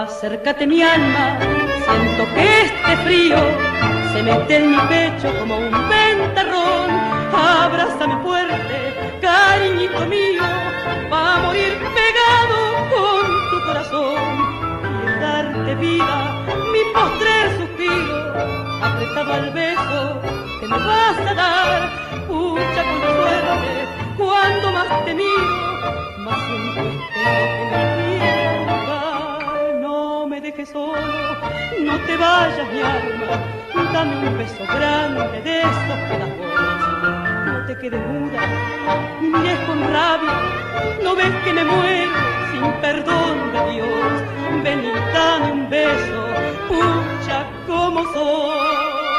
Acércate mi alma, siento que este frío se mete en mi pecho como un ventarrón. Abrázame fuerte, cariñito mío, va a morir pegado con tu corazón. Y darte vida, mi postrer suspiro, apretado al beso que me vas a dar. Pucha con suerte, cuando más te miro, más siento el pelo que me quiere ahogar. No me dejes solo, no te vayas mi alma, dame un beso grande de esos que das vos. No te quedes muda, ni mires con rabia, no ves que me muero sin perdón de Dios. Ven y dame un beso, pucha como soy.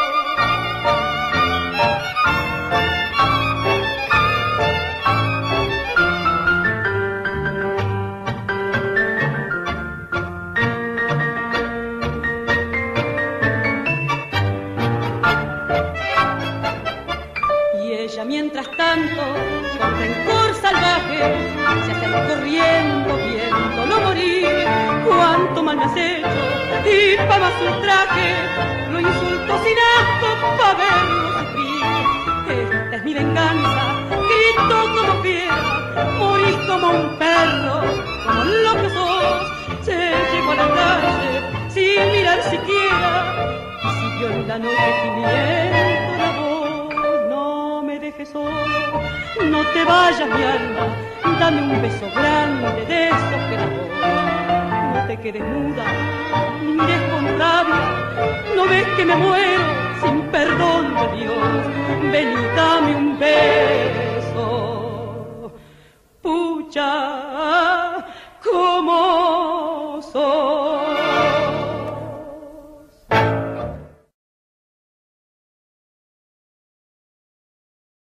Mientras tanto, con rencor salvaje, se hacen corriendo, viéndolo morir. Cuánto mal me has hecho, y pa' más ultraje, lo insulto sin asco pa' verlo sufrir. Esta es mi venganza, grito como fiera, morís como un perro, como lo que sos. Se llegó a la calle sin mirar siquiera, y siguió en la noche gimiendo la voz. Solo, no te vayas mi alma, dame un beso grande de esos que das vos. No te quedes muda, ni mires con rabia, no ves que me muero sin perdón de Dios. Ven y dame